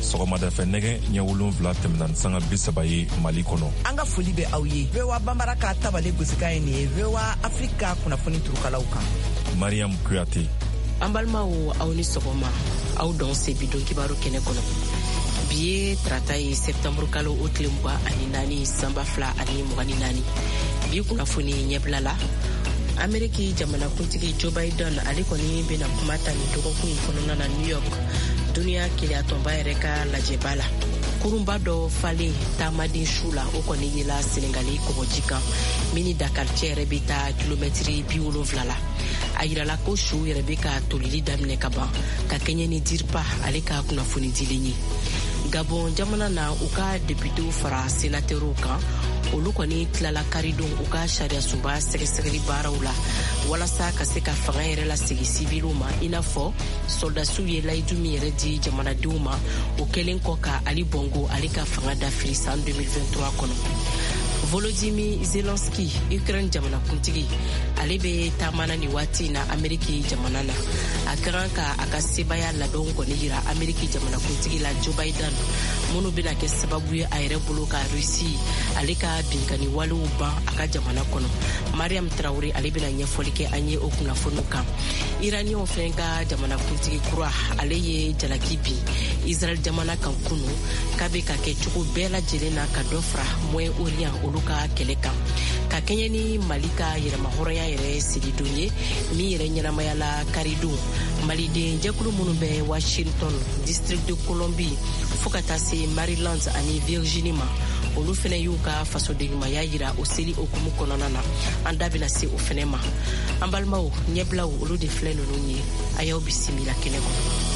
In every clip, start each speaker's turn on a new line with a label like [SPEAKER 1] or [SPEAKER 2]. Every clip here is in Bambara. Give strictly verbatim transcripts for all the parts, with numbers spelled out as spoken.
[SPEAKER 1] sɔgɔmada fɛ nɛgɛ ɲɛ wolonwula tɛmɛna sanga bi saba ye Mali kɔnɔ.
[SPEAKER 2] An ka foli bɛ aw ye. V O A Bambara ka tabale gosika ye nin ye V O A Afrika kunnafoni turukalaw kan.
[SPEAKER 1] Mariam Kuyate.
[SPEAKER 3] An balimaw aw ni sɔgɔma. Aw dɔn se bidon kibaru kɛnɛ kɔnɔ. Bi ye tarata ye septembre kalo o tile mugan ani naani sanba fila ani mugan ni naani. Bi kunnafoni ɲɛbila la. Ameriki jamanakuntigi Joe Biden ale kɔni bɛna kuma ta nin dɔgɔkun in kɔnɔna na New York. Duniya keleyatɔnba yɛrɛ ka lajɛba la. Kurunba dɔ falen taamaden su la o kɔni yela Senegali kɔgɔji kan. Mini Dakar cɛ yɛrɛ bɛ taa kilomɛtiri bi wolonwula la. A yirala ko su yɛrɛ bɛ ka tolili daminɛ ka ban ka kɛɲɛ ni diripa ale ka kunnafoni dilen ye. Gabon jamana na u ka deputew fara sénateurs kan olu kɔni tilala karidon u ka sariya sunba sɛgɛsɛgɛli baaraw la walasa ka se ka fanga yɛrɛ lasegi sibiliw ma i n'a fɔ soldasiw ye layidu min yɛrɛ di jamanadenw ma o kɛlen kɔ ka Ali Bongo ale ka fanga dafiri san deux mille vingt-trois kɔnɔ. Volodymyr Zelensky Ukraine jamanakuntigi ale bɛ taamana ni waati na Ameriki jamana na a ka kan ka a ka sebaya ladon kɔni yira Ameriki jamanakuntigi la Joe Biden minnu bɛna kɛ sababu ye a yɛrɛ bolo ka Rusi ale ka binkani walew ban a ka jamana kɔnɔ. Mariam Traoré ale bɛna ɲɛfɔli kɛ an ye o kunnafoniw kan. Iraniɛnw fɛn ka jamanakuntigi kura ale ye jalaki bin Israel jamana kan kunu k'a bɛ ka kɛ cogo bɛɛ lajɛlen na ka dɔ fara Moyen Orient olu ka kɛlɛ kan ka kɛɲɛ ni Mali ka yɛrɛma hɔrɔnya yɛrɛ sigidon ye min yɛrɛ ɲɛnamayala karidon maliden jɛkulu minnu bɛ Washington District de Columbie fo ka taa se Maryland ani Virginie ma olu fɛnɛ y'u ka fasodenɲumanya yira o seli okumu kɔnɔna na an da bɛna se o fɛnɛ ma. An balimaw ɲɛbilaw olu de filɛ ninnu ye a y'aw bisimila kɛnɛ kɔnɔ.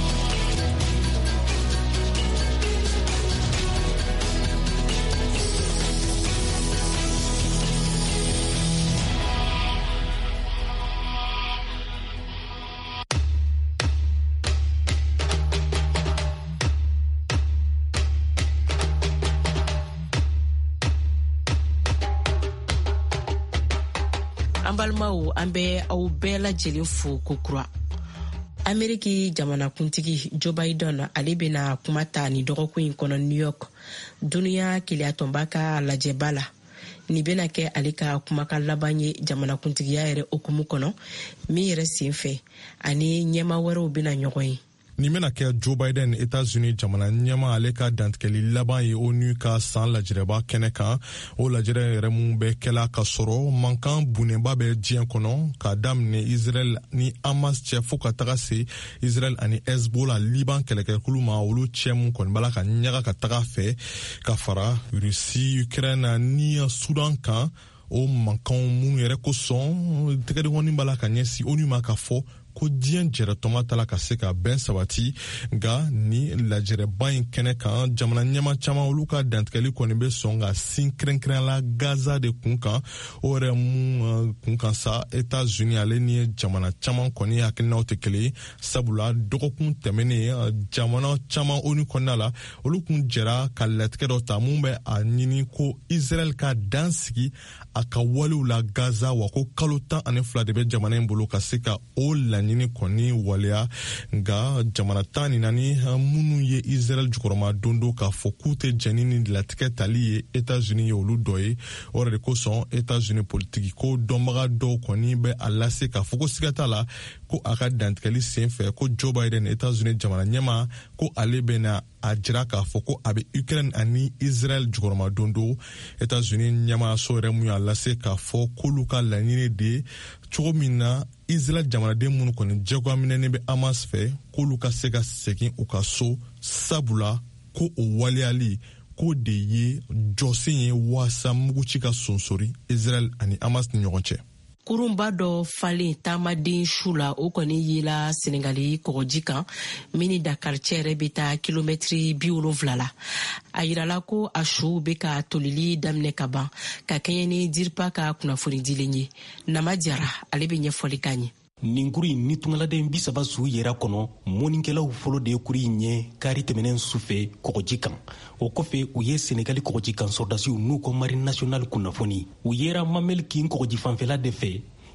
[SPEAKER 3] An balimaw an bɛ aw bɛɛ lajɛlen fo kokura. Ameriki jamanakuntigi Joe Biden ale bɛna kuma ta ni dɔgɔkun in kɔnɔ New York. Duniya keleyatɔnba ka lajɛba la. Ni bɛna kɛ ale ka kumakan laban ye jamanakuntigiya yɛrɛ okumu kɔnɔ min yɛrɛ sen fɛ ani ɲɛma wɛrɛw bɛna ɲɔgɔn ye.
[SPEAKER 4] Nin bɛna kɛ Joe Biden États-Unis jamana ɲɛma ale ka dantigɛli laban ye ONU ka san lajɛrɛba kɛnɛ kan. O lajɛrɛ yɛrɛ mun bɛ kɛla ka sɔrɔ mankan bunenba bɛ diɲɛ kɔnɔ ka daminɛ Israel ni Hamas cɛ fo ka taga se Israel ani Hezbollah Liban kɛlɛkɛkulu ma olu cɛ mun kɔni bala ka ɲaga ka taga fɛ ka fara Russie, Ukraine ni Sudan kan. O mankan mun yɛrɛ kosɔn tɛgɛdenkɔni bala ka ɲɛsi ONU ma ka fɔ ko diɲɛ jɛrɛtɔma tala ka se ka bɛn sabati nga ni lajɛrɛba in kɛnɛ kan jamana ɲɛma caman olu ka dantigɛli kɔni bɛ sɔn ka sin kɛrɛnkɛrɛn la Gaza de kun kan o yɛrɛ mun kun kan sa États-Unis ale ni jamana caman kɔni hakilinaw tɛ kelen sabula dɔgɔkun tɛmɛnen jamana caman ONU kɔnɔna la olu kun jɛra ka latigɛ dɔ ta mun bɛ a ɲini ko Israel ka dan sigi a ka walew la Gaza wa ko kalo tan ani fila de bɛ jamana in bolo ka se ka o laɲini kɔni waleya nga jamana tan ni naani minnu ye Israel jukɔrɔma dondo k'a fɔ k'u tɛ jɛni ni latigɛ tali ye États-Unis ye olu dɔ ye o yɛrɛ de kosɔn États-Unis politiki ko dɔnbaga dɔw kɔni bɛ a lase k'a fɔ ko siga t'a la ko a ka dantigɛli sen fɛ ko Joe Biden États-Unis jamana ɲɛma ko ale bɛna a jira k'a fɔ ko a bɛ Ukraine ani Israel jukɔrɔma dondo États-Unis ɲɛmaso yɛrɛ mun y'a lase k'a fɔ k'olu ka laɲini de cogo min na Israel jamanaden minnu kɔni jagoya minɛnen bɛ Hamas fɛ k'olu ka se ka segin u ka so sabula ko o waleyali k'o de ye jɔsen ye waasa muguci ka sonsori Israel ani Hamas ni ɲɔgɔn cɛ.
[SPEAKER 3] Kurunba dɔ falen taamaden su la o kɔni yela Senegali kɔgɔji kan mini Dakar cɛ yɛrɛ bɛ taa kilomɛtiri bi wolonwula la. A yirala ko a su bɛ ka tolili daminɛ ka ban ka kɛɲɛ ni diripa ka kunnafoni dilen ye. Nama Jara ale bɛ ɲɛfɔli k'a ɲɛ.
[SPEAKER 5] Nin kuri ni tungaladen bi saba su yera kɔnɔ mɔnikɛlaw fɔlɔ de ye kuri ɲɛ kari tɛmɛnen sufɛ kɔgɔji kan. O kɔfɛ u ye Senegali kɔgɔji kan sɔrdasiw n'u ko marine nationale kunnafoni. U yera Mamel King kɔgɔji fanfɛla de fɛ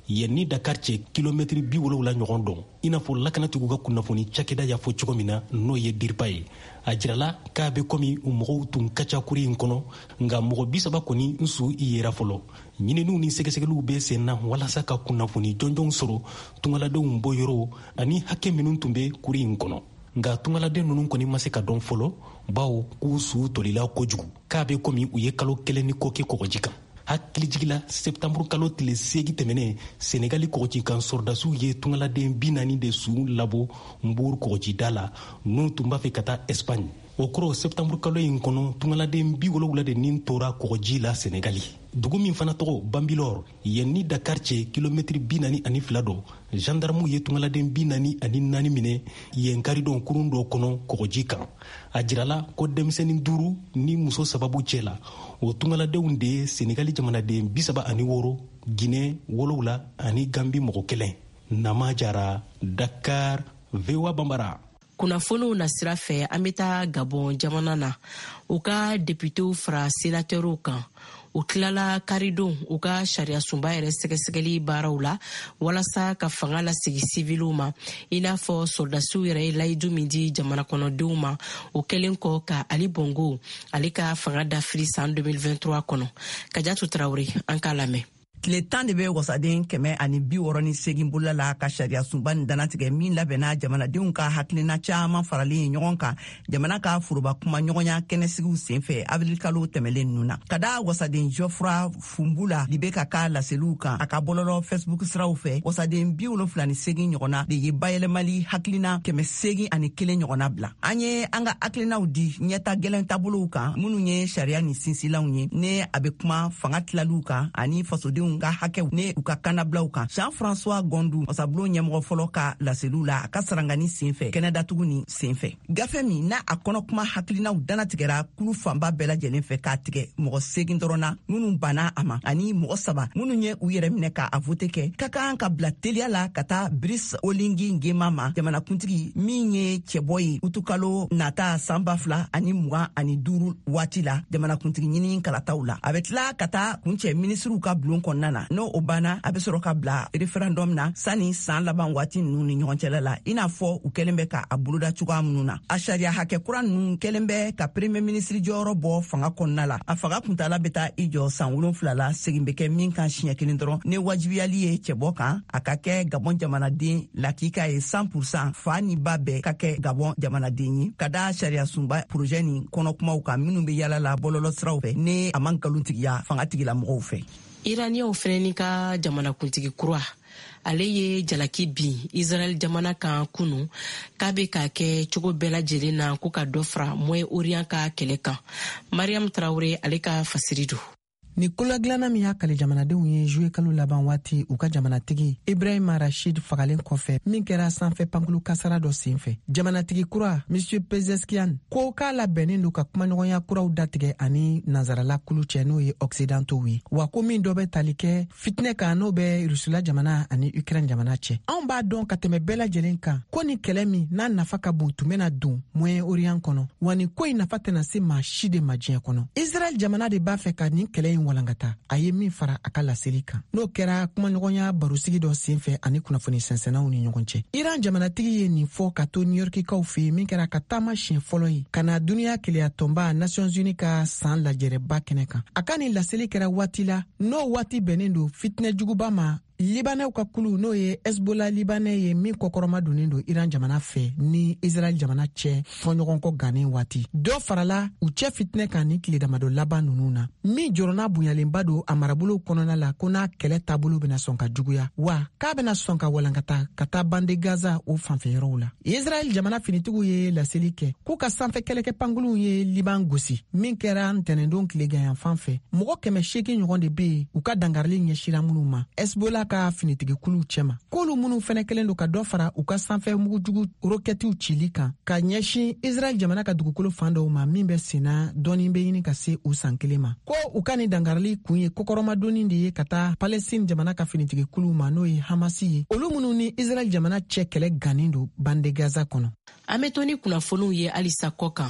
[SPEAKER 5] yenni Dakar cɛ kilomɛtiri bi wolowula ɲɔgɔn dɔn i n'a fɔ lakanatigiw ka kunnafoni cakɛda y'a fɔ cogo min na n'o ye diriba ye a jirala k'a be komi u mɔgɔw tun ka ca kuri in kɔnɔ nka mɔgɔ bisaba kɔni n su i yera fɔlɔ ɲininiw ni sɛgɛsɛgɛliw be sen na walasa ka kunnafoni jɔnjɔnw sɔrɔ tungaladenw bɔ yɔrɔ ani hakɛ minnu tun be kuri in kɔnɔ nka tungaladen ninnu kɔni ma se ka dɔn fɔlɔ bawo k'u su tolila kojugu k'a be komi u ye kalo kelen ni kɔ kɛ kɔgɔji kan hakilijigila septanburu kalo tile segi tɛmɛnen senegali kɔgɔjikan sɔrɔdasiw ye tungaladen bi naani de su labɔ nburu kɔgɔjida la n'u tun b'a fɛ ka taa espagne o kɔrɔ septanburu kalo in kɔnɔ tungaladen bi wolowula de nin tora kɔgɔji la senegali dugu min fana tɔgɔ bambilor yenni Dakar cɛ kilomɛtiri bi naani ani fila dɔ gendarmew ye tungaladen bi naani ani naani minɛ yen karidon kurun dɔ kɔnɔ kɔgɔji kan a jirala ko denmisɛnnin duuru ni muso sababu cɛ la o tungaladenw de ye senegali jamanaden bisaba ani wɔɔrɔ Guinée wolowula ani Gambi mɔgɔ kelen Nama Jara Dakar V O A Bambara.
[SPEAKER 3] Kunnafoniw na sira fɛ an bɛ taa Gabon jamana na u ka deputew fara sénateurw kan u tilala karidon u ka sariya sunba yɛrɛ sɛgɛsɛgɛli baaraw la walasa ka fanga lasigi siviluw ma i n'a fɔ soldasiw yɛrɛ ye layidu min di jamana kɔnɔdenw ma o kɛlen kɔ ka Ali Bongo ale ka fanga dafiri san deux mille vingt-trois kɔnɔ Kajatu Tarawele an k'a lamɛn.
[SPEAKER 2] Tile tan de bɛ wasaden kɛmɛ ani bi wɔɔrɔ ni segin bolola la ka sariya sunba ni danatigɛ min labɛnna jamanadenw ka hakilina caman faralen ɲɔgɔn kan jamana ka foroba kuma ɲɔgɔnya kɛnɛsigiw senfɛ avril kalo tɛmɛlen ninnu na ka da wasaden Jofra Fumbula libe ka ka laseliw kan a ka bɔlɔlɔ Facebook siraw fɛ wasaden bi wolonfila ni segin ɲɔgɔnna de ye bayɛlɛmali hakilina kɛmɛ segin ani kelen ɲɔgɔnna bila an ye an ka hakilinaw di ɲɛta gɛlɛn taabolow kan minnu ye sariya ni sinsilanw ye ne a bɛ kuma fanga tilaliw kan ani fasodenw ka hakɛw ne u ka kanablaw kan Jean-François Gondou wasabulon ɲɛmɔgɔ fɔlɔ ka laseliw la a ka sarangani senfɛ kɛnɛ datugu ni senfɛ gafe min na a kɔnɔ kuma hakilinaw danatigɛra kulu fanba bɛɛ lajɛlen fɛ k'a tigɛ mɔgɔ segin dɔrɔn na minnu banna a ma ani mɔgɔ saba minnu ye u yɛrɛ minɛ k'a vote kɛ ka kan ka bila teliya la ka taa Brice Olingi Nguema ma jamanakuntigi min ye cɛbɔ ye utukalo nata san ba fila ani mugan ani duuru waati la jamanakuntigi ɲini kalataw la a bɛ tila ka taa kuncɛ minisiriw ka bulon kɔnɔna na n'o o banna a bɛ sɔrɔ ka bila référendum na sani san laban waati ninnu ni ɲɔgɔn cɛla la i n'a fɔ u kɛlen bɛ ka a boloda cogoya minnu na a sariya hakɛ kura ninnu kɛlen bɛ ka premier ministre jɔyɔrɔ bɔ fanga kɔnɔna la a fanga kuntala bɛ taa i jɔ san wolonfila la segin bɛ kɛ min kan siɲɛ kelen dɔrɔn ne wajibiyali ye cɛbɔ kan a ka kɛ Gabon jamanaden lakika ye cent pour cent fa ni ba bɛɛ ka kɛ Gabon jamanaden ye ka da sariya sunba projet ni kɔnɔkumaw kan minnu bɛ yala la bɔlɔlɔ siraw fɛ ne a man nkalontigiya fanga tigila mɔgɔw fɛ.
[SPEAKER 3] Iraniyaw fɛnɛ ni ka jamanakuntigi kura ale ye jalaki bin Israel jamana kan kunu k'a bɛ ka kɛ cogo bɛɛ lajɛlen na ko ka dɔ fara Moyen-Orient ka kɛlɛ kan Mariam Traoré ale ka fasiri do.
[SPEAKER 6] Ni kolodilanna min y'a kale jamanadenw ye juye kalo laban waati u ka jamanatigi Ibrahima Rashid fagalen kɔfɛ min kɛra sanfɛ pankulu kasara dɔ senfɛ jamanatigi kura Monsieur Pezeskian ko k'a labɛnnen don ka kumaɲɔgɔnya kuraw datigɛ ani nazarala kulu cɛ n'o ye occidentaux ye wa ko min dɔ bɛ tali kɛ fitinɛ kan n'o bɛ Rusula jamana ani Ukraine jamana cɛ anw b'a dɔn ka tɛmɛ bɛɛ lajɛlen kan ko ni kɛlɛ min n'a nafa ka bon tun bɛna don Moyen-Orient kɔnɔ wa ni ko in nafa tɛna se maa si de ma diɲɛ kɔnɔ Israel jamana de b'a fɛ ka nin kɛlɛ in walankata a ye min fara a ka laseli kan n'o kɛra kumaɲɔgɔnya barosigi dɔ senfɛ ani kunnafoni sɛnsɛnnaw ni ɲɔgɔn cɛ Iran jamanatigi ye nin fɔ ka to New Yorkikaw fɛ min kɛra ka taama siɲɛ fɔlɔ ye ka na duniya keleya tɔnba Nations Unies ka san lajɛrɛba kɛnɛ kan a ka nin laseli kɛra waati la n'o waati bɛnnen don fitinɛ juguba ma Libanɛw ka kulu n'o ye Hezbollah Libanɛ ye min kɔkɔrɔma donnen don Iran jamana fɛ ni Israel jamana cɛ fɔɲɔgɔnkɔ gannen waati dɔ farala u cɛ fitinɛ kan ni tile damadɔ laban ninnu na min jɔrɔna bonyalenba don a marabolow kɔnɔna la ko n'a kɛlɛ taabolo bɛna sɔn ka juguya wa k'a bɛna sɔn ka walankata ka taa bande Gaza o fanfɛyɔrɔw la Israel jamana finitigiw ye laseli kɛ k'u ka sanfɛ kɛlɛkɛ pankuluw ye Liban gosi min kɛra ntɛnɛndon tile ganyan fan fɛ mɔgɔ kɛmɛ seegin ɲɔgɔn de bɛ yen u ka dangarili ɲɛsira minnu ma Hezbollah ka finitigi kulu cɛma k'olu minnu fɛnɛ kɛlen don ka dɔ fara u ka sanfɛ mugujugu rokɛtiw cili kan ka ɲɛsin Israel jamana ka dugukolo fan dɔw ma min bɛ senna dɔɔni bɛ ɲini ka se u san kelen ma ko u ka ni dangarili kun ye kokɔrɔmadonni de ye ka taa Palestine jamana ka finitigi kulu ma n'o ye Hamasi ye olu minnu ni Israel jamana cɛ kɛlɛ gannen don bande Gaza kɔnɔ
[SPEAKER 3] an bɛ to ni kunnafoniw ye halisa kɔ kan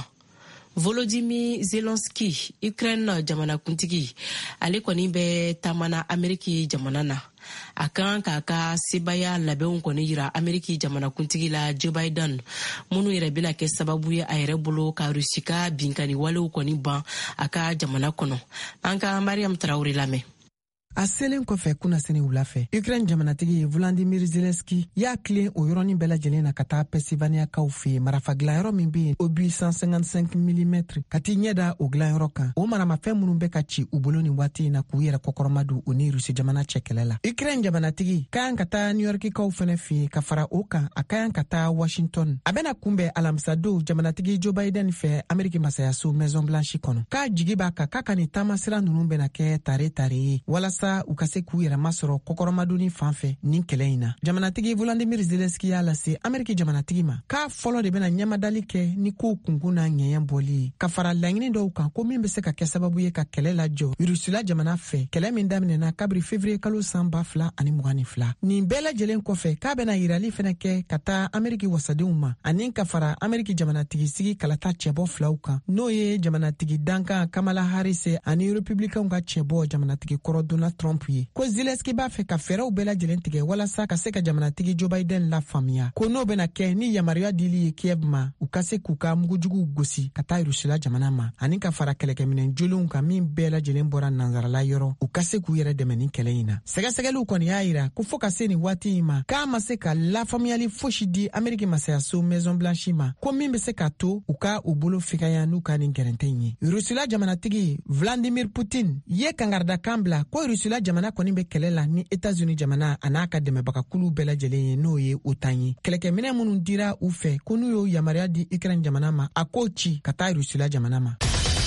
[SPEAKER 3] Volodymyr Zelensky Ukraine jamanakuntigi ale kɔni bɛ taamana Ameriki jamana na a kan k'a ka sebaya labɛnw kɔni yira Ameriki jamanakuntigi la Joe Biden minnu yɛrɛ bɛna kɛ sababu ye a yɛrɛ bolo ka Rusi ka binkani walew kɔni ban a ka jamana kɔnɔ. An ka Mariam Traore lamɛn.
[SPEAKER 6] A selen kɔfɛ kunnasini wula fɛ Ukraine jamanatigi Volodymyr Zelensky y'a tilen o yɔrɔnin bɛɛ lajɛlen na ka taa Pennsylvaniakaw fɛ marafa dilayɔrɔ min bɛ yen o bi one fifty-five millimètres ka t'i ɲɛda o dilayɔrɔ kan. O maramafɛn minnu bɛ ka ci u bolo nin waati in na k'u yɛrɛ kɔkɔrɔma don o ni Rusi jamana cɛ kɛlɛ la. Ukraine jamanatigi ka kan ka taa New Yorkikaw fɛnɛ fɛ ka fara o kan a ka kan ka taa Washington. A bɛna kunbɛn alamisadow jamanatigi Joe Biden fɛ Ameriki masayaso Maison Blanche kɔnɔ. K'a jigi b'a kan k'a ka nin taamasira ninnu bɛna kɛ tare tare ye walasa u ka se k'u yɛrɛ masɔrɔ kɔkɔrɔmadoni fan fɛ nin kɛlɛ in na. Jamanatigi Volodymyr Zelensky y'a lase Ameriki jamanatigi ma k'a fɔlɔ de bɛna ɲɛmadali kɛ ni kow kunkun n'a ɲɛɲɛ bɔli ye ka fara laɲini dɔw kan ko min bɛ se ka kɛ sababu ye ka kɛlɛ lajɔ Rusila jamana fɛ kɛlɛ min daminɛna kabiri février kalo san ba fila ani mugan ni fila. Nin bɛɛ lajɛlen kɔfɛ k'a bɛna yirali fɛnɛ kɛ ka taa Ameriki wasadenw ma ani ka fara Ameriki jamanatigi sigi kalata cɛbɔ filaw kan n'o ye jamanatigi dankan Kamala Harris ani Republicainw ka cɛbɔ jamanatigi kɔrɔ Donald Trump ye. Ko Zelensky b'a fɛ ka fɛɛrɛw bɛɛ lajɛlen tigɛ walasa ka se ka jamanatigi Joe Biden la faamuya ko n'o bɛna kɛ ni yamaruya dili ye Kiev ma u ka se k'u ka mugujuguw gosi ka taa Rusila jamana ma ani ka fara kɛlɛkɛminɛn jolenw kan min bɛɛ lajɛlen bɔra nanzarala yɔrɔ u ka se k'u yɛrɛ dɛmɛ ni kɛlɛ in na. Sɛgɛsɛgɛliw kɔni y'a yira ko fɔ ka se nin waati in ma k'a ma se ka lafaamuyali fosi di Ameriki masayaso Maison Blanche ma ko min bɛ se ka to u ka u bolo figaya n'u ka nin gɛrɛntɛ ye. Rusila jamanatigi Vladimir Putin ye kangarida kan bila ko Rusila jamana kɔni bɛ kɛlɛ la ni États-Unis jamana a n'a ka dɛmɛbagakulu bɛɛ lajɛlen ye n'o ye OTAN ye. Kɛlɛkɛminɛ minnu dira u fɛ ko n'u y'o yamaruya di Ukraine jamana ma a k'o ci ka taa Rusila jamana ma.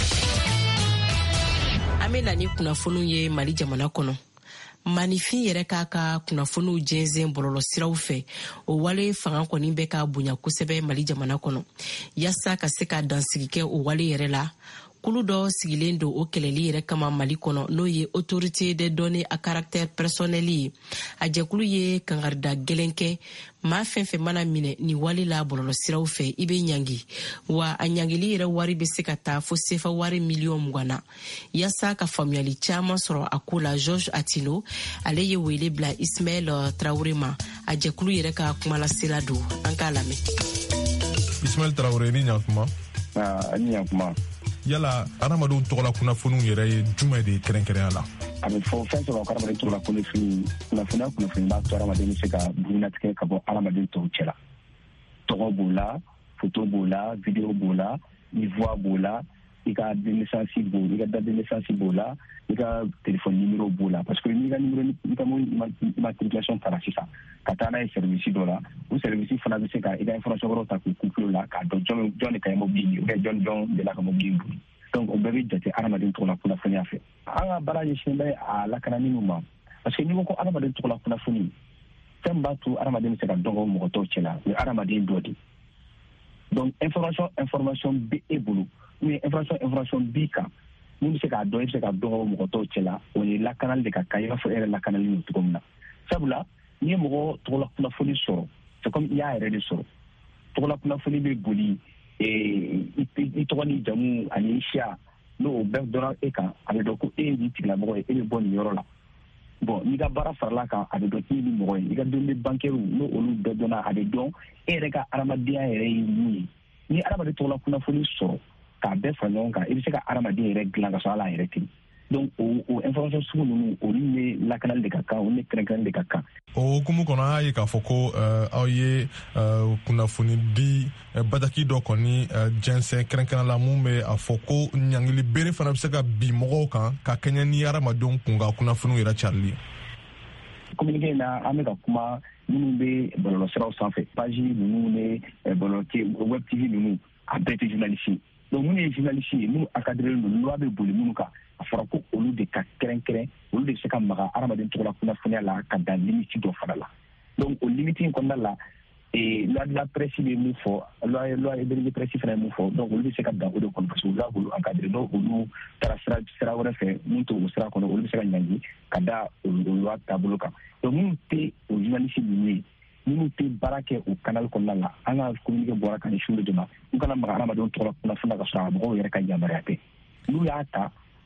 [SPEAKER 3] An bɛ na ni kunnafoniw ye Mali jamana kɔnɔ. Manifin yɛrɛ k'a ka kunnafoniw jɛnsɛn bɔlɔlɔ siraw fɛ o wale fanga kɔni bɛ ka bonya kosɛbɛ Mali jamana kɔnɔ yasa ka se ka dansigi kɛ o wale yɛrɛ la. Kulu dɔ sigilen don o kɛlɛli yɛrɛ kama Mali kɔnɔ n'o ye autorité des données à caractère personnel ye. A jɛkulu ye kangarida gɛlɛn kɛ maa fɛn fɛn mana minɛ ni wale la bɔlɔlɔ siraw fɛ i bɛ ɲangi wa a ɲangili yɛrɛ wari bɛ se ka taa fo sefa wari miliyɔn mugan na. Yasa ka faamuyali caman sɔrɔ a ko la Georges Atino ale ye wele bila Ismaël Traoré ma a jɛkulu yɛrɛ ka kumalasira don an k'a lamɛn.
[SPEAKER 4] Ismaël Traoré ni ɲakuma.
[SPEAKER 7] Ah ni ɲakuma.
[SPEAKER 4] Yala adamadenw tɔgɔla kunnafoniw yɛrɛ ye jumɛn de kɛrɛnkɛrɛnya la?
[SPEAKER 7] A bɛ fɔ fɛn sɔrɔ adamaden tɔgɔla kunnafoni kunnafoniya kunnafoni b'a to adamaden bɛ se ka bugunnatigɛ ka bɔ adamaden tɔw cɛla. Tɔgɔ b'o la, photo b'o la, vidéo b'o la, i voix b'o la, i ka naissance b'o la, i ka date de naissance b'o la, i ka téléphone numéro b'o la. Parce que n'i ka numéro n'i ka matriculation taara sisan ka taa n'a ye service dɔ la o service fana bɛ se ka i ka information wɛrɛw ta k'u couple la k'a dɔn jɔn jɔn de ka ɲi mobili ye ou bien jɔn jɔn de la ka mobili boli. Donc o bɛɛ bɛ jate adamaden tɔgɔla kunnafoniya fɛ. An ka baara ɲɛsinnen bɛ a lakanani min ma parce que n'i ko ko adamaden tɔgɔla kunnafoni fɛn b'a to adamaden bɛ se ka dɔn o mɔgɔ tɔw cɛla o ye adamaden dɔ de. Donc information information bɛ e bolo ou bien information information b'i kan mun bɛ se k'a dɔn i bɛ se ka dɔn o mɔgɔ tɔw cɛla o ye lakanali de ka kan i b'a fɔ e yɛrɛ lakanali don cogo min na. Sabula n'i ye mɔgɔ tɔgɔla kunnafoni sɔrɔ c'est comme i y'a yɛrɛ de sɔrɔ tɔgɔla kunnafoni bɛ boli i tɔgɔ ni jamu ani i siya n'o bɛɛ dɔnna e kan a bɛ dɔn ko e ye nin tigilamɔgɔ ye e bɛ bɔ nin yɔrɔ la. Bon n'i ka baara farala kan a bɛ dɔn k'i ye nin mɔgɔ ye i ka données bancaires n'o olu bɛɛ dɔnna a bɛ dɔn e yɛrɛ ka adamadenya yɛrɛ ye mun ye. Ni adamaden tɔgɔla kunnafoni sɔrɔ k'a bɛɛ fara ɲɔgɔn kan i bɛ se ka adamaden yɛrɛ dilan ka sɔrɔ ala yɛrɛ tɛ. Donc o o information sugu ninnu olu ye lakanali de ka kan olu ye kɛrɛnkɛrɛnni de ka kan.
[SPEAKER 4] O hukumu kɔnɔ an y'a ye k'a fɔ ko aw ye kunnafoni di bataki dɔ kɔni jɛnsɛn kɛrɛnkɛrɛn la mun bɛ a fɔ ko ɲangili bere fana bɛ se ka bin mɔgɔw kan ka kɛɲɛ ni adamadenw kun ka kunnafoniw yɛrɛ carili.
[SPEAKER 7] Communiqué in na an bɛ ka kuma minnu bɛ bɔlɔlɔsiraw sanfɛ page ninnu ni bɔlɔlɔ web T V ninnu a bɛɛ tɛ journaliste ye. Donc minnu ye journaliste ye minnu encadré don loi bɛ boli minnu kan a fɔra ko olu de ka kɛrɛnkɛrɛn olu de bɛ se ka maga adamaden tɔgɔla kunnafoniya la ka dan limite dɔ fana la. Donc o limite in kɔnɔna la loi de la presse bɛ mun fɔ loi loi de presse fana ye mun fɔ donc olu bɛ se ka dan o de kɔnɔ parce que olu b'olu encadré n'o olu taara sira sira wɛrɛ fɛ mun t'o sira kɔnɔ olu bɛ se ka ɲangi ka da o loi taabolo kan. Donc minnu tɛ o journaliste ninnu ye minnu tɛ baara kɛ o canal kɔnɔna la an ka communiqué bɔra ka ɲɛsin olu de ma u kana maga adamadenw tɔgɔla kunnafoniya ka sɔrɔ a mɔgɔw yɛrɛ ka yamaruya tɛ. N'u y'a ta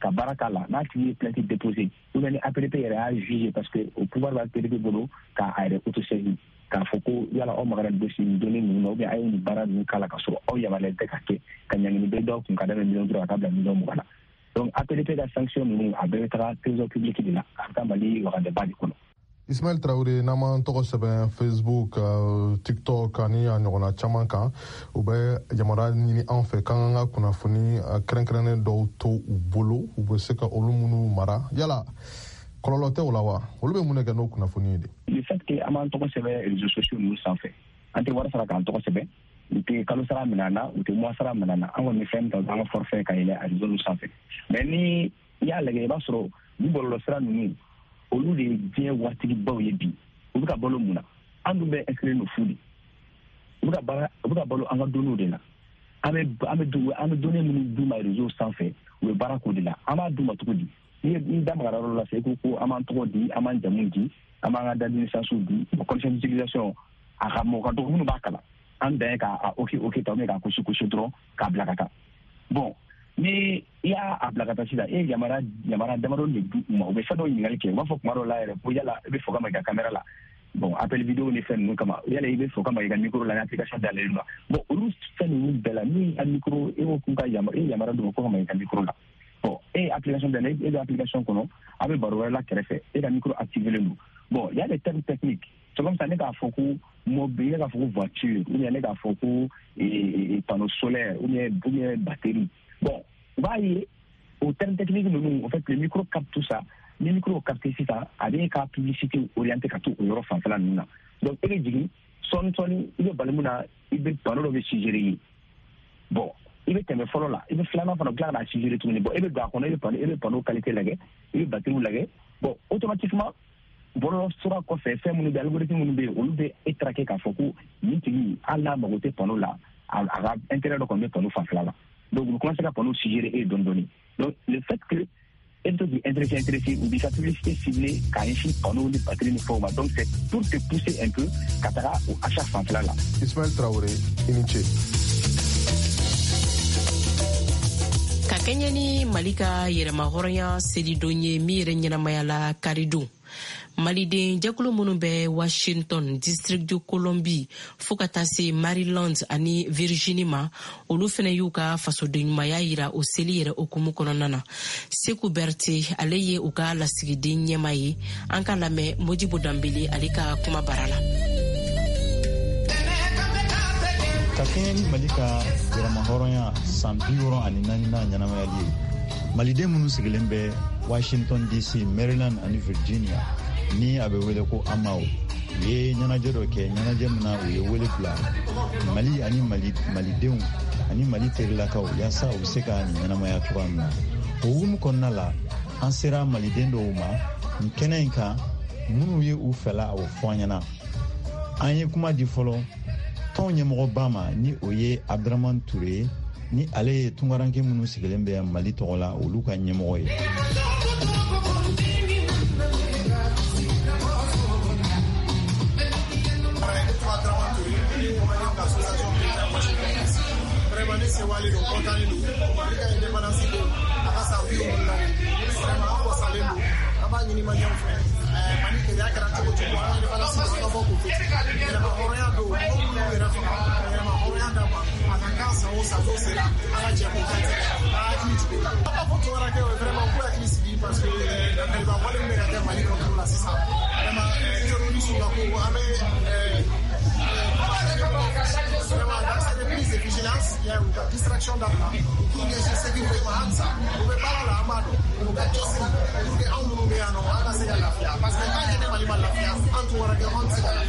[SPEAKER 7] ka baraka la n'a tigi ye plainte déposé ou bien ni A P D P yɛrɛ y'a jugé parce que au pouvoir b'a A P D P bolo k'a yɛrɛ autosaisir k'a fɔ ko yala aw magara dossier nin donni ninnu na ou bien a ye nin baara ninnu k'a la ka sɔrɔ aw yamaruyalen tɛ ka kɛ ka ɲangini bɛ dɔw kun ka daminɛ miliyɔn duuru ka taa bila miliyɔn mugan na donc A P D P ka sanction ninnu a bɛɛ bɛ taga trésor public de la a bɛ taa Mali wagandɛba de kɔnɔ.
[SPEAKER 4] Ismail Traoré n'an m'an tɔgɔ sɛbɛn Facebook uh, TikTok ani a ɲɔgɔnna caman kan u bɛ yamaruya ɲini an fɛ k'an ka kunnafoni uh, kɛrɛnkɛrɛnnen dɔw to u bolo u bɛ se ka olu minnu mara yala kɔlɔlɔ tɛ o la wa olu bɛ mun de kɛ n'o kunnafoni ye de.
[SPEAKER 7] Le fait que an m'an tɔgɔ sɛbɛn réseaux sociaux ninnu sanfɛ an tɛ wari sara k'an tɔgɔ sɛbɛn u tɛ kalo sara minɛ an na u tɛ mois sara minɛ an na an kɔni bɛ fɛn ta an ka forfait ka yɛlɛ a réseau ninnu sanfɛ mais ni i y'a lajɛ i b'a sɔrɔ ni bɔlɔlɔsira ninnu olu de ye diɲɛ waritigibaw ye bi u bɛ ka balo mun na an dun bɛ inscrire no fu de u bɛ ka baara u bɛ ka balo an ka donniw de la an bɛ an bɛ du an bɛ données minnu d'u ma réseau sanfɛ u bɛ baara k'o de la an b'a d'u ma cogo di ni ni da magara yɔrɔ la sisan i ko ko an b'an tɔgɔ di an b'an jamu di an b'an ka date de naissance di condition d'utilisation a ka mɔgɔ ka dɔgɔ minnu b'a kalan an dan ye k'a ok ok ta ou bien k'a gosi gosi dɔrɔn k'a bila ka taa bon ni i y'a bila ka taa sisan e ye yamara yamara damadɔ de di u ma u bɛ fɛn dɔw ɲininkali kɛ u b'a fɔ kuma dɔw la yɛrɛ ko yala i bɛ fɔ ka ma i ka caméra la bon appel vidéo ni fɛn ninnu kama yala i bɛ fɔ ka ma i ka micro la ni application dayɛlɛlen don bon olu fɛn ninnu bɛɛ la ni a micro e ko k'u ka yamara e ye yamara d'u ma ko ka ma i ka micro la bon e ye application dayɛlɛ e bɛ application kɔnɔ a bɛ baro wɛrɛ la kɛrɛfɛ e ka micro activélen don bon il y a des termes techniques c'est comme ça ne k'a fɔ ko mobile ne k'a fɔ ko voiture ou bien ne k'a fɔ ko panneau solaire ou bien ou bien batterie bon u b'a ye au terme technique ninnu en fait le micro capte tout ça ni micro capte sisan a bɛ ka publicité orienté ka to o yɔrɔ fanfɛla ninnu na donc e bɛ jigin sɔɔni sɔɔni i bɛ bali mun na i bɛ panneau dɔ bɛ suggéré ye bon i bɛ tɛmɛ fɔlɔ la i bɛ filanan fana tila ka na suggéré tuguni bon e bɛ don a kɔnɔ i bɛ panneau i bɛ panneau qualité lajɛ i bɛ batterie lajɛ bon automatiquement bɔlɔlɔ sira kɔfɛ fɛn minnu bɛ algorithme minnu bɛ yen olu bɛ e traqué k'a fɔ ko nin tigi hali n'a mago tɛ panneau la a ka intérêt dɔ kɔni bɛ panneau fanfɛla la donc vous commencez à panneau suggéré et donner donc le fait que et tout intéressé intéressé ou bisa publicité ciblée quand il fait panneau de batterie de format donc c'est pour te pousser un peu katara ou à chaque fois là là.
[SPEAKER 4] Ismail Traoré Iniche.
[SPEAKER 3] Ka Kenya ni Malika yɛrɛma hɔrɔnya seli don ye min yɛrɛ ɲɛnamaya la karidon maliden jakulu minnu bɛ Washington district de Columbia fo ka taa se Maryland ani Virginia ma olu fɛnɛ y'u ka fasodenɲumanya yira o seli yɛrɛ okumu kɔnɔna na Seku Berte ale ye u ka lasigiden ɲɛma ye an ka lamɛn Modibo Dambele ale ka kuma bara la.
[SPEAKER 8] Ka Kenya ni Malika yɛrɛma hɔrɔnya san bi wɔɔrɔ ani naani na ɲɛnamayali ye maliden minnu sigilen bɛ Washington D C Maryland ani Virginia ni a bɛ wele ko Amao u ye ɲɛnajɛ dɔ kɛ ɲɛnajɛ min na u ye wele bila Mali ani Mali malidenw ani Mali terilakaw yaasa u bɛ se ka nin ɲɛnamaya cogoya min na o hukumu kɔnɔna la an sera maliden dɔw ma nin kɛnɛ in kan minnu ye u fɛla a fɔ an ɲɛna an ye kuma di fɔlɔ tɔn ɲɛmɔgɔba ma ni o ye Abdraman Touré ni ale ye tungaranke minnu sigilen bɛ Mali tɔgɔ la olu ka ɲɛmɔgɔ ye.
[SPEAKER 9] distraction d'argent ou bien c'est ce qui fait ma hansa ou bien pas la amado ou bien just ou bien on nous met à nous à la c'est la fia parce que quand il est mal la fia en tout cas on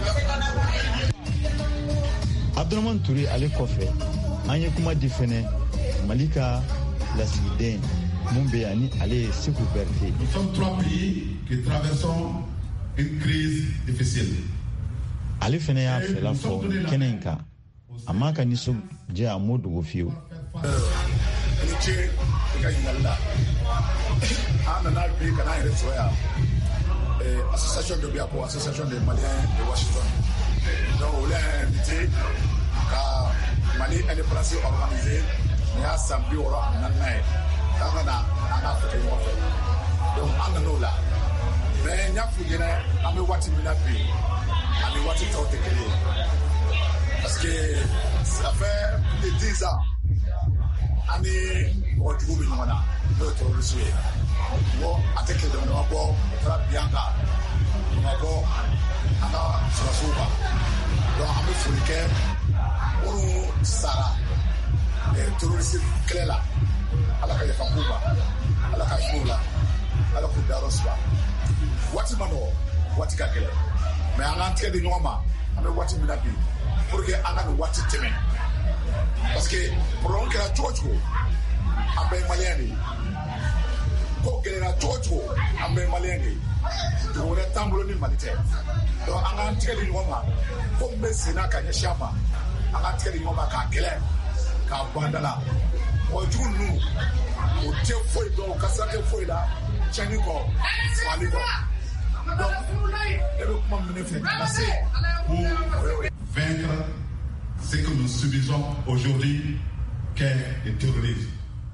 [SPEAKER 9] c'est
[SPEAKER 8] Abdraman Touré ale kɔfɛ an ye kuma di fɛnɛ Malika lasigiden mun bɛ yan ni ale ye Seku Berte.
[SPEAKER 10] Nous sommes trois pays qui traversons une crise difficile.
[SPEAKER 8] Ale fɛnɛ y'a fɛla fɔ kɛnɛ in kan a ma ka nisɔndiya a m'o dogo fiyewu.
[SPEAKER 10] Ni ce ka ɲininkali la an nana bi ka n'an yɛrɛ sɔrɔ yan association dɔ bɛ yan ko association des Maliens de Washington donc olu y'a invité ka Mali indépendance organisée ni y'a san bi wɔɔrɔ ani naaninan ye k'an ka na an ka fɛtɛ ɲɔgɔn fɛ donc an nan'o la mais n y'a f'u ɲɛna an bɛ waati min na bi ani waati tɔw tɛ kelen ye parce que ça fait plus de dix ans an ni mɔgɔ jugu bɛ ɲɔgɔn na n'o ye terroriste ye bon a tɛ kile dama dama bɔ o taara bin an kan ma bɔ an ka sɔrɔsiw kan donc an bɛ foli kɛ minnu sara terroriste kɛlɛ la ala ka yafa k'u ma ala ka hinɛ u la ala k'u dayɔrɔ suma waati ma nɔgɔ waati ka gɛlɛn mais an k'an tigɛ di ɲɔgɔn ma an bɛ waati min na bi pour que an ka nin waati tɛmɛ parce que problème kɛra cogo cogo an bɛɛ ye maliyɛn de ye ko gɛlɛyara cogo cogo an bɛɛ ye maliyɛn de ye dugu wɛrɛ t'an bolo ni mali tɛ donc an k'an tigɛ di ɲɔgɔn ma ko n bɛ sen na ka ɲɛsin an ma an k'an tigɛ di ɲɔgɔn ma k'a kɛlɛ k'a bɔ an da la mɔgɔ jugu ninnu o tɛ foyi dɔn o kasira tɛ foyi la tiɲɛni kɔ fagali kɔ donc ne bɛ kuma min ne fɛ ka se pour
[SPEAKER 11] vaincre ce que nous subissons aujourd'hui qu'est le terrorisme.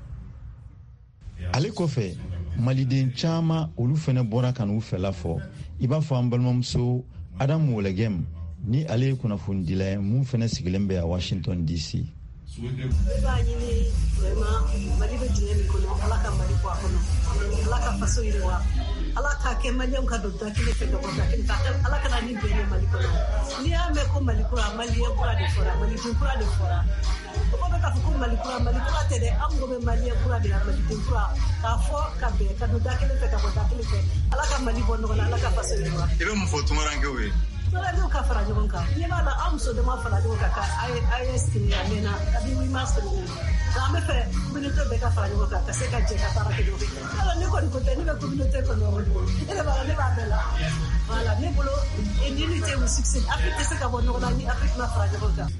[SPEAKER 8] ale kɔfɛ maliden caman olu fɛnɛ bɔra ka n'u fɛla fɔ i b'a fɔ an balimamuso adamu wolɛgɛm ni ale ye kunnafonidila ye mun fɛnɛ sigilen bɛ a washington d c.
[SPEAKER 12] b'a ɲini vraiment mali bɛ dingɛ min kɔnɔ ala ka mali bɔ a kɔnɔ ala ka faso yiriwa ala k'a kɛ maliyɛnw ka don da kelen fɛ ka bɔ da kelen fɛ ala kana ni bɛn ye mali kɔnɔ n'i y'a mɛn ko mali kura maliyɛn kura de fɔra maliden kura de fɔra mɔgɔ bɛ k'a fɔ ko mali kura mali kura tɛ dɛ an mago bɛ maliyɛn kura de la maliden kura k'a fɔ ka bɛn ka don da kelen fɛ ka bɔ da kelen fɛ ala ka mali bɔ nɔgɔ la ala ka faso yiriwa.
[SPEAKER 13] i bɛ mun fɔ tunkarankew ye.
[SPEAKER 12] tunkarankew ka fara ɲɔgɔn kan n'i b'a la an muso dama fara ɲɔgɔn kan ka a ye sigi a mɛnna kabini wuli ma sɔrɔ o nka an bɛ fɛ communauté bɛɛ ka fara ɲɔgɔn kan ka se ka jɛ ka baara kɛ ɲɔgɔn fɛ alors ne kɔni ko tɛ ne bɛ communauté kɔnɔ o de ne de b'a la ne b'a bɛɛ la voilà ne bolo unité ou succès Afrique tɛ se ka bɔ ɲɔgɔn na ni Afrique ma fara ɲɔgɔn kan.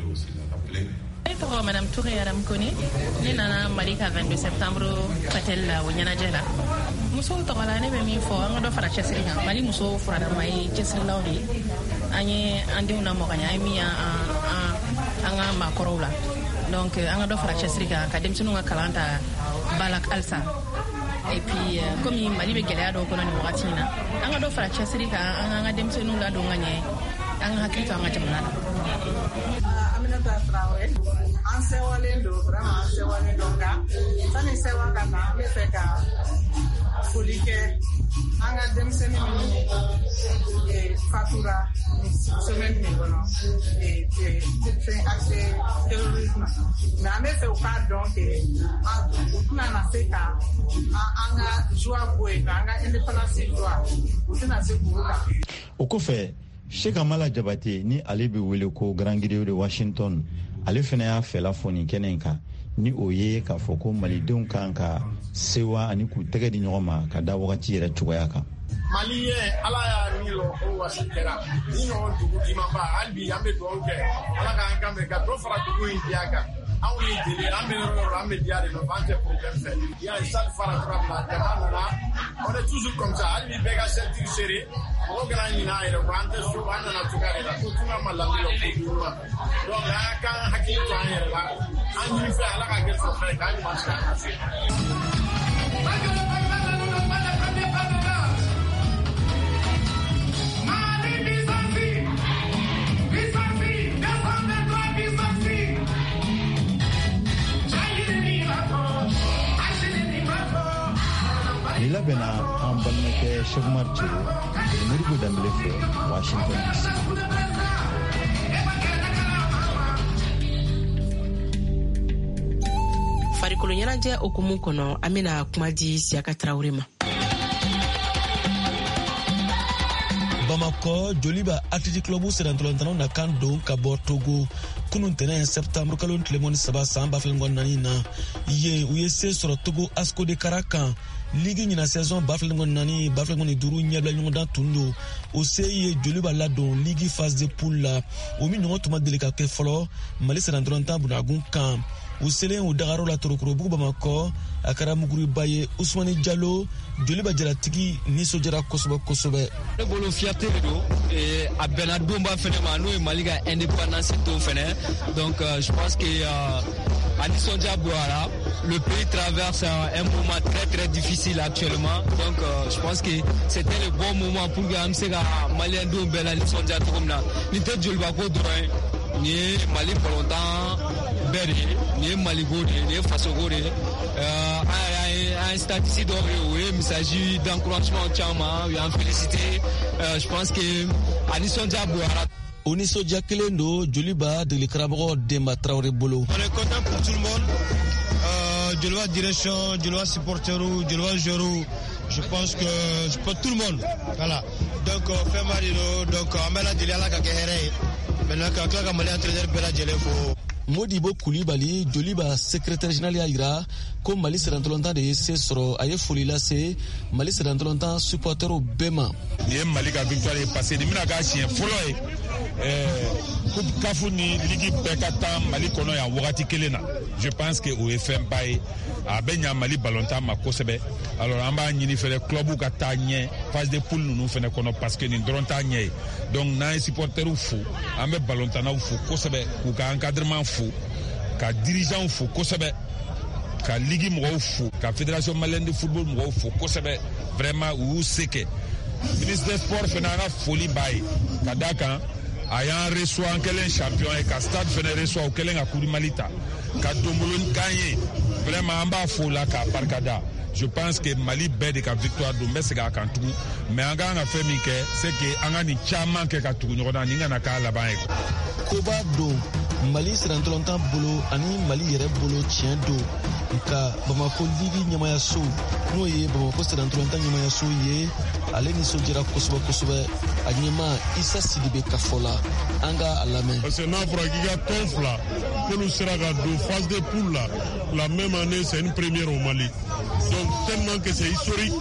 [SPEAKER 14] Ne tɔgɔ Madame Touré Adam Kone ne nana Mali ka vingt-deux septembre Patel la o ɲɛnajɛ la musow tɔgɔ la ne bɛ min fɔ an ka dɔ fara cɛsiri kan Mali musow furadama ye cɛsirilaw de ye an ye an denw lamɔgɔɲa an ye min an ka maakɔrɔw la donc an ka dɔ fara cɛsiri kan ka denmisɛnninw ka kalan ta ba la halisa et puis komi Mali bɛ gɛlɛya dɔw kɔnɔ nin wagati in na an ka dɔ fara cɛsiri kan an ka denmisɛnninw ladon ka ɲɛ an ka hakili to an ka jamana la.
[SPEAKER 15] Aminata Traoré an sewalen don vraiment an sewalen don nka sani sewa ka na an bɛ fɛ ka foli kɛ an ka denmisɛnnin minnu fatura semaine min kɔnɔ fɛn accès terrorisme nka an bɛ fɛ u k'a dɔn ke u tɛna na se ka an ka joie bɔ yen nka an ka indépendance joie u tɛna se k'u kan.
[SPEAKER 8] o kɔfɛ Sheikh Amala Jabate ni ale bɛ wele ko Grand Griot de Washington ale fana y'a fɛla fɔ nin kɛnɛ in kan ni o ye k'a fɔ ko malidenw kan ka sewa ani k'u tɛgɛ di ɲɔgɔn ma ka da wagati yɛrɛ cogoya kan.
[SPEAKER 9] Maliyɛn ala y'a min lɔ o wasi kɛra ni ɲɔgɔn dugu dimanba hali bi an bɛ dugawu kɛ ala k'an kan bɛn ka dɔ fara dugu in diya kan anw ni jeli an bɛ yɔrɔ yɔrɔ an bɛ diya de nɔfɛ an tɛ problème fɛ il y a une salle fara tora bila jama nana on est toujours comme ça hali bi bɛɛ ka ceinture serré mɔgɔ kana ɲinɛ an yɛrɛ kɔ an tɛ so an nana cogoya de la ko tunga ma lamɛn lɔ ko dugu ma donc an k'an hakili to an yɛrɛ la an ɲini fɛ ala ka kɛ sɔfɛ ye k'an ɲuman sira ka se.
[SPEAKER 8] ni labɛnna an balimakɛ Cheikh Umar Cero Modibo Dambele fɛ Washington D C.
[SPEAKER 3] farikolo ɲɛnajɛ okumu kɔnɔ an bɛna kuma di Siyaka Traoré ma.
[SPEAKER 16] Bamako Joliba Athletic Club sera ntolantanaw na kan don ka bɔ Togo kunun tɛnɛ septembre kalo tilemɔni saba san ba fila naani na ye u ye se sɔrɔ Togo Asco de Kara kan ligi ɲina saison ba fila naani ba fila duuru ɲɛbila ɲɔgɔn dan tun don o se ye Joliba ladon ligi phase de poule la o min ɲɔgɔn tuma deli ka kɛ fɔlɔ Mali sera ntɔlantan bunagun kan u selen u dagaro la Torokorobugu Bamakɔ a kɛra muguriba ye Usmani Diallo Joliba jalatigi nisɔndiyara kosɛbɛ kosɛbɛ.
[SPEAKER 17] Ne bolo fierté de don a bɛnna donba fɛnɛ ma n'o ye Mali ka indépendance to fɛnɛ donc je pense que Anisonja Bouara, le pays traverse un, un moment très très difficile actuellement. Donc euh, je pense que c'était le bon moment pour que Amsega Malien Doumbel Anisonja Toumna. N'était pas quoi droit, ni Mali Polontan, Berry, ni Mali Gode, ni Faso Gode. Un statistique d'or, oui, il s'agit d'encouragement au Tchama, oui, en félicité. Euh, je pense que Anisonja Bouara.
[SPEAKER 16] Oniso Diakelendo, Joliba, de l'Ekrabro, Demba Traoré Bolo.
[SPEAKER 13] On est content pour tout le monde. Euh, je le vois direction, je le vois supporterou, je le vois Jorou. Je pense que je peux tout le monde. Voilà. Donc, on fait Marino, donc on met la Diliala Kakere. Maintenant, quand on a entraîneur Bela Djelefo.
[SPEAKER 16] Modibo Koulibaly, Joliba, secrétaire général Aïra, comme Mali c'est dans longtemps de C S R O, Aïe Folila c'est Mali c'est dans longtemps supporter au Bema.
[SPEAKER 18] Yé Mali ka victoire est passée, de mina ka chien follow coupe Kafuni Ligi Bekata Mali kono ya wakati kelena. Je pense que au F M Bay a benya Mali balonta ma kosebe. Alors amba ñini fele club ka tagné phase de poule nous fene kono parce que ni dronta ñé. Donc na supporter ou fou, ambe balonta na fou kosebe ou ka encadrement fou, ka dirigeant fou kosebe. Ka ligi mwa fou, ka fédération malienne de football mwa fou kosebe vraiment ou seke. Ministre des Sports fait une folie bail. Kadaka ayant reçu un quel champion et qu'à stade fait reçu au quel a Kouri Malita. Kadomulun gagné vraiment en bas fola ka parkada. Je pense que Mali bête de victoire de Messega Kantou, mais en gagnant fait Mike, c'est que en gagnant chaman que Katou n'y aura n'inga naka là-bas.
[SPEAKER 16] Koba do Mali c'est dans longtemps bolo ani Mali yere bolo tient do. Ka Bamako ligi nyamaya so no ye Bamako c'est dans longtemps nyamaya so ye ale ni sojira kosoba kosoba anyema Issa Sidibé Kafola anga alame.
[SPEAKER 19] Parce que n'afra giga tonfla pour nous sera do phase de poule là la même année c'est une première au Mali. Donc tellement que c'est historique.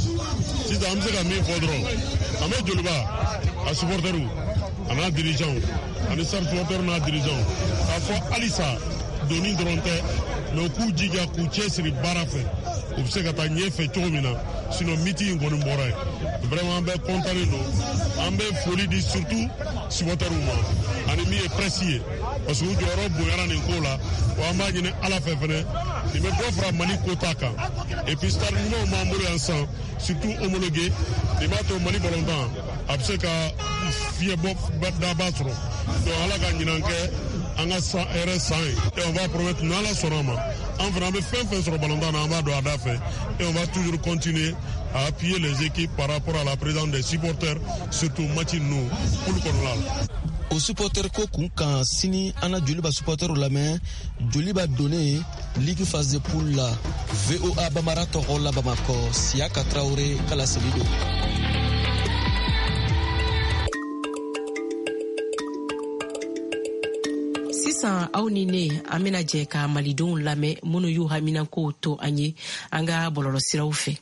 [SPEAKER 19] Si ça amène à mes fondrons, à mes Joliba, à supporter ou, à nos dirigeants, à nos supporters, à nos dirigeants, à fois Alissa, Doni Dronte, le coup d'Iga, Kouché, c'est le barafé. Vous savez que tu as fait tout le monde, sinon meeting, on est mort. Vraiment, on est content de nous. On est folie, surtout, supporter ou, ennemi est précis. Parce que vous avez un peu de là, on a dit à la fin, il me doit faire Mali Kotaka. Et puis, c'est un membre ensemble, surtout homologué, il m'a dit Mali Bolondan, après que Fie Bob Badabastro. Donc, on a gagné un on a cent R S cent et on va promettre dans la Sorama. On va faire fin sur le Bolondan, on va doit faire et on va toujours continuer à appuyer les équipes par rapport à la présence des supporters, surtout Matinou, pour le Colonel.
[SPEAKER 16] Au supporter Koku, quand Sini Anna Joliba supporter au la main, Joliba donné Ligue phase de poule la V O A Bamara Torola Bamako, Siaka Traoré, Kalaselido.
[SPEAKER 3] Sisan aw ni ne an bena jɛ ka malidenw lamɛn minnu y'u haminankow to an ye an ka bɔlɔlɔsiraw fɛ.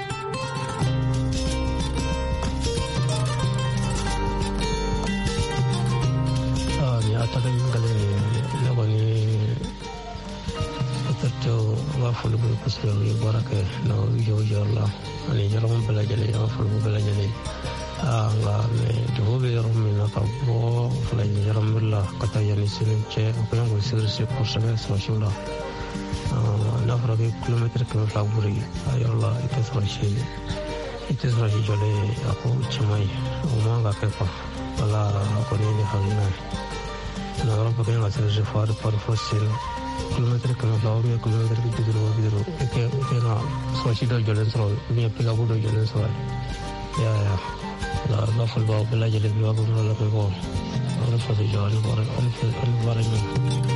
[SPEAKER 20] Follow Pascal Baraka, no Jojola, and Jerome Belajale, follow Belajale. Ah, the Hobby Romina, Fly Jeromilla, Katayani Sinche, Open Series for Sagas, Mashula. Nafra kilometer Laburi, Ayola, it is Rashi. It is Rajole, Ako Chamai, Umanga Pepper, Pala, Cornelia Havina. Navapagan as a father for fossil. Kilometer kan law me kilometer ki diro diro ke ke na sochida jolen so ni apika budo jolen so ya ya la la fulba bela jele biwa ko la ko ko ala fa de jali bora ala ala bora ni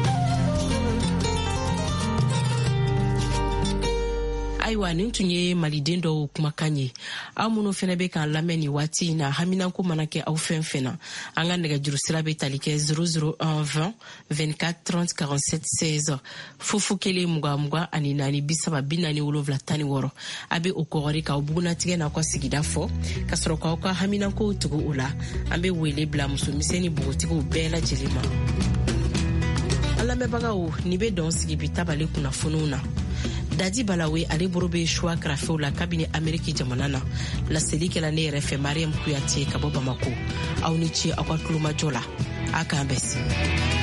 [SPEAKER 3] ayiwa nin tun ye maliden dɔw kumakan ye aw minnu fɛnɛ bɛ k'an lamɛn ni waati in na haminanko mana kɛ aw fɛn fɛn na an ka nɛgɛjuru sira bɛ tali kɛ zéro zéro un vingt vingt-quatre trente quarante-sept seize fufu kelen mugan mugan ani naani bi saba bi naani wolonwula tan ni wɔɔrɔ a bɛ o kɔgɔri k'aw bugunatigɛ n'aw ka sigida fɔ ka sɔrɔ k'aw ka haminankow tugu o la an bɛ wele bila musomisɛn ni bogotigiw bɛɛ lajɛlen ma. an lamɛnbagaw nin bɛ dɔn sigi bi tabale kunnafoniw na. Dadi Balawe ale boro be choix grafew la kabine Ameriki jamana na laseli kɛla ne yɛrɛ fɛ Mariam Kuyate ka bɔ Bamako aw ni ce aw ka tulomajɔ la a k'an bɛn si.